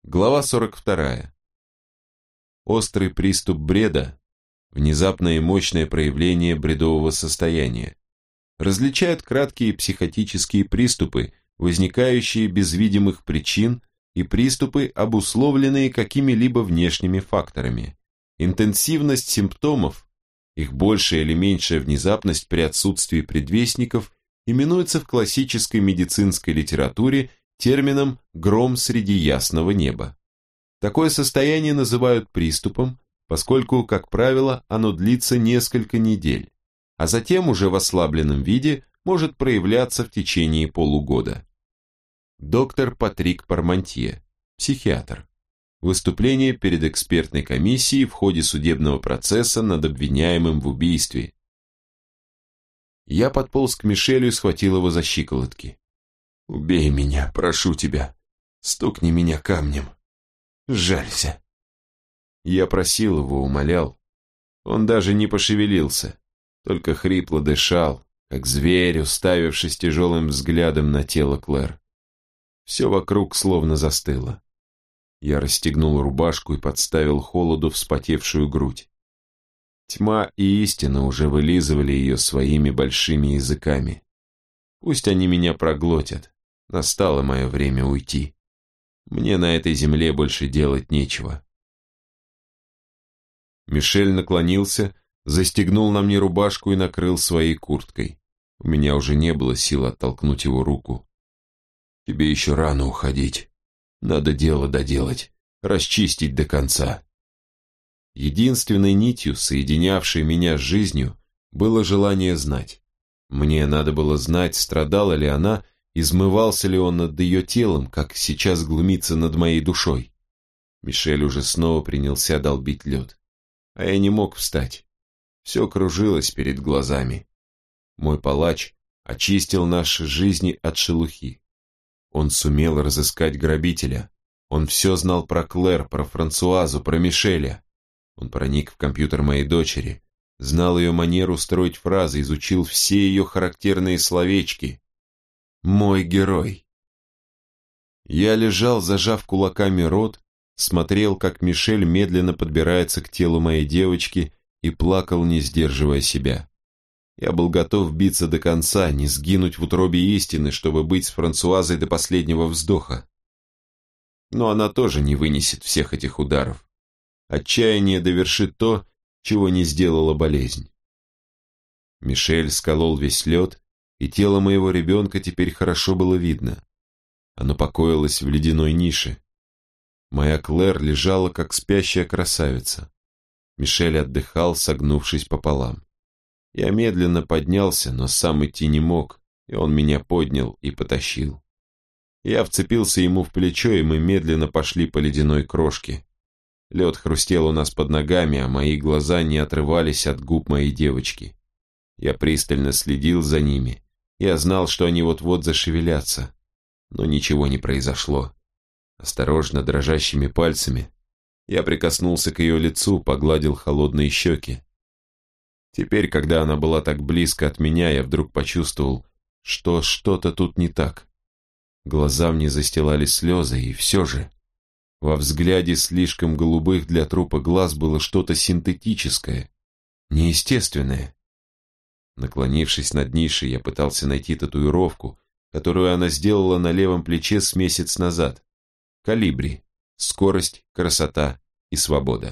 Глава 42. Острый приступ бреда – внезапное и мощное проявление бредового состояния. Различают краткие психотические приступы, возникающие без видимых причин, и приступы, обусловленные какими-либо внешними факторами. Интенсивность симптомов, их большая или меньшая внезапность при отсутствии предвестников, именуется в классической медицинской литературе термином «гром среди ясного неба». Такое состояние называют приступом, поскольку, как правило, оно длится несколько недель, а затем уже в ослабленном виде может проявляться в течение полугода. Доктор Патрик Пармантье, психиатр. Выступление перед экспертной комиссией в ходе судебного процесса над обвиняемым в убийстве. Я подполз к Мишелю и схватил его за щиколотки. «Убей меня, прошу тебя. Стукни меня камнем. Жалься». Я просил его, умолял. Он даже не пошевелился, только хрипло дышал, как зверь, уставившись тяжелым взглядом на тело Клэр. Все вокруг словно застыло. Я расстегнул рубашку и подставил холоду вспотевшую грудь. Тьма и истина уже вылизывали ее своими большими языками. Пусть они меня проглотят. Настало мое время уйти. Мне на этой земле больше делать нечего. Мишель наклонился, застегнул на мне рубашку и накрыл своей курткой. У меня уже не было сил оттолкнуть его руку. Тебе еще рано уходить. Надо дело доделать, расчистить до конца. Единственной нитью, соединявшей меня с жизнью, было желание знать. Мне надо было знать, страдала ли она, измывался ли он над ее телом, как сейчас глумится над моей душой. Мишель уже снова принялся долбить лед. А я не мог встать. Все кружилось перед глазами. Мой палач очистил наши жизни от шелухи. Он сумел разыскать грабителя. Он все знал про Клэр, про Франсуазу, про Мишеля. Он проник в компьютер моей дочери, знал ее манеру строить фразы, изучил все ее характерные словечки. Мой герой. Я лежал, зажав кулаками рот, смотрел, как Мишель медленно подбирается к телу моей девочки и плакал, не сдерживая себя. Я был готов биться до конца, не сгинуть в утробе истины, чтобы быть с Франсуазой до последнего вздоха. Но она тоже не вынесет всех этих ударов. Отчаяние довершит то, чего не сделала болезнь. Мишель сколол весь лед, и тело моего ребенка теперь хорошо было видно. Оно покоилось в ледяной нише. Моя Клэр лежала, как спящая красавица. Мишель отдыхал, согнувшись пополам. Я медленно поднялся, но сам идти не мог, и он меня поднял и потащил. Я вцепился ему в плечо, и мы медленно пошли по ледяной крошке. Лед хрустел у нас под ногами, а мои глаза не отрывались от губ моей девочки. Я пристально следил за ними. Я знал, что они вот-вот зашевелятся, но ничего не произошло. Осторожно, дрожащими пальцами, я прикоснулся к ее лицу, погладил холодные щеки. Теперь, когда она была так близко от меня, я вдруг почувствовал, что что-то тут не так. Глаза мне застилали слезы, и все же во взгляде слишком голубых для трупа глаз было что-то синтетическое, неестественное. Наклонившись над нишей, я пытался найти татуировку, которую она сделала на левом плече с месяц назад. Колибри, скорость, красота и свобода.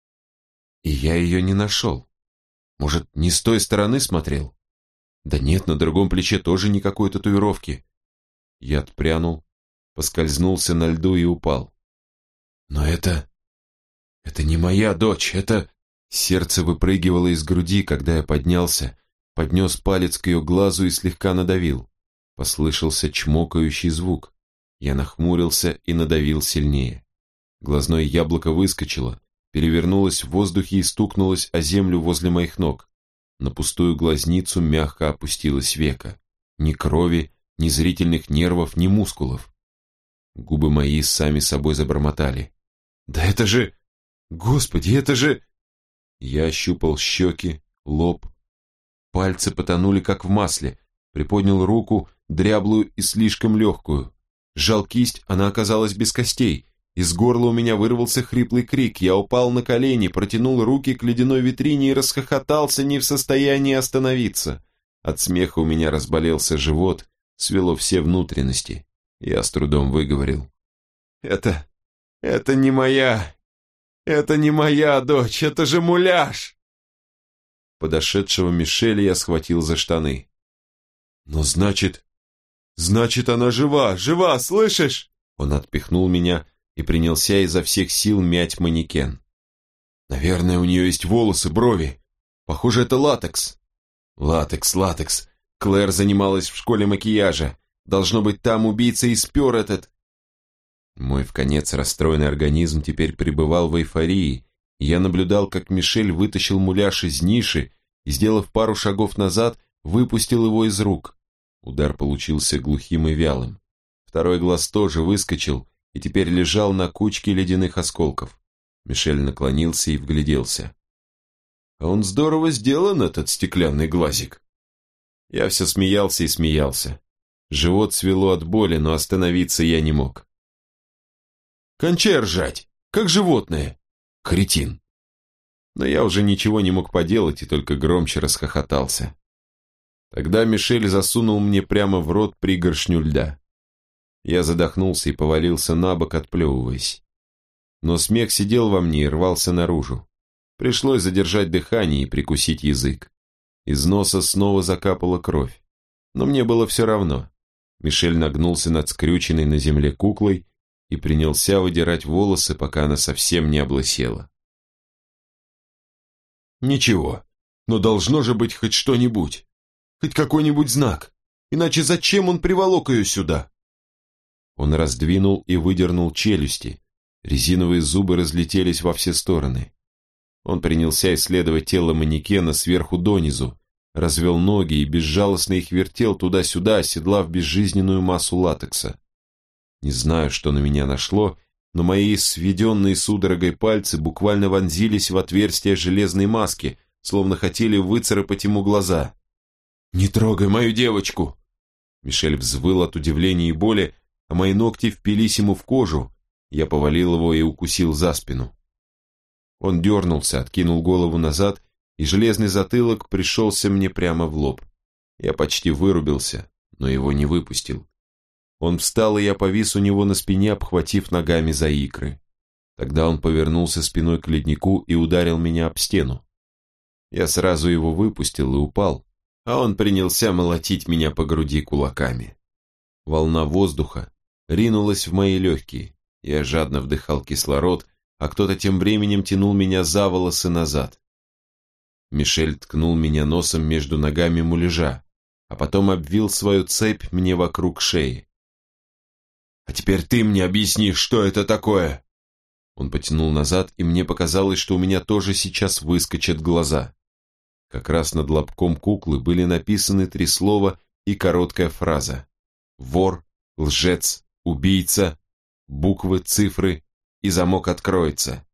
И я ее не нашел. Может, не с той стороны смотрел? Да нет, на другом плече тоже никакой татуировки. Я отпрянул, поскользнулся на льду и упал. Но это не моя дочь, это... Сердце выпрыгивало из груди, когда я поднялся, поднес палец к ее глазу и слегка надавил. Послышался чмокающий звук. Я нахмурился и надавил сильнее. Глазное яблоко выскочило, перевернулось в воздухе и стукнулось о землю возле моих ног. На пустую глазницу мягко опустилось веко. Ни крови, ни зрительных нервов, ни мускулов. Губы мои сами собой забормотали. «Да это же... Господи, это же...» Я ощупал щеки, лоб. Пальцы потонули, как в масле. Приподнял руку, дряблую и слишком легкую. Сжал кисть, она оказалась без костей. Из горла у меня вырвался хриплый крик. Я упал на колени, протянул руки к ледяной витрине и расхохотался, не в состоянии остановиться. От смеха у меня разболелся живот, свело все внутренности. Я с трудом выговорил. Это не моя дочь, это же муляж!» Подошедшего Мишеля я схватил за штаны. «Но значит, она жива, слышишь?» Он отпихнул меня и принялся изо всех сил мять манекен. «Наверное, у нее есть волосы, брови. Похоже, это латекс». «Латекс. Клэр занималась в школе макияжа. Должно быть, там убийца и спер этот...» Мой вконец расстроенный организм теперь пребывал в эйфории, и я наблюдал, как Мишель вытащил муляж из ниши и, сделав пару шагов назад, выпустил его из рук. Удар получился глухим и вялым. Второй глаз тоже выскочил и теперь лежал на кучке ледяных осколков. Мишель наклонился и вгляделся. «А он здорово сделан, этот стеклянный глазик». Я все смеялся и смеялся. Живот свело от боли, но остановиться я не мог. «Кончай ржать, как животное! Кретин!» Но я уже ничего не мог поделать и только громче расхохотался. Тогда Мишель засунул мне прямо в рот пригоршню льда. Я задохнулся и повалился на бок, отплевываясь. Но смех сидел во мне и рвался наружу. Пришлось задержать дыхание и прикусить язык. Из носа снова закапала кровь. Но мне было все равно. Мишель нагнулся над скрюченной на земле куклой и принялся выдирать волосы, пока она совсем не облысела. «Ничего, но должно же быть хоть что-нибудь, хоть какой-нибудь знак, иначе зачем он приволок ее сюда?» Он раздвинул и выдернул челюсти, резиновые зубы разлетелись во все стороны. Он принялся исследовать тело манекена сверху донизу, развел ноги и безжалостно их вертел туда-сюда, оседлав безжизненную массу латекса. Не знаю, что на меня нашло, но мои сведенные судорогой пальцы буквально вонзились в отверстие железной маски, словно хотели выцарапать ему глаза. «Не трогай мою девочку!» Мишель взвыл от удивления и боли, а мои ногти впились ему в кожу. Я повалил его и укусил за спину. Он дернулся, откинул голову назад, и железный затылок пришелся мне прямо в лоб. Я почти вырубился, но его не выпустил. Он встал, и я повис у него на спине, обхватив ногами за икры. Тогда он повернулся спиной к леднику и ударил меня об стену. Я сразу его выпустил и упал, а он принялся молотить меня по груди кулаками. Волна воздуха ринулась в мои легкие. Я жадно вдыхал кислород, а кто-то тем временем тянул меня за волосы назад. Мишель ткнул меня носом между ногами муляжа, а потом обвил свою цепь мне вокруг шеи. «А теперь ты мне объяснишь, что это такое!» Он потянул назад, и мне показалось, что у меня тоже сейчас выскочат глаза. Как раз над лобком куклы были написаны 3 слова и короткая фраза: «Вор», «Лжец», «Убийца», буквы, цифры, и замок откроется.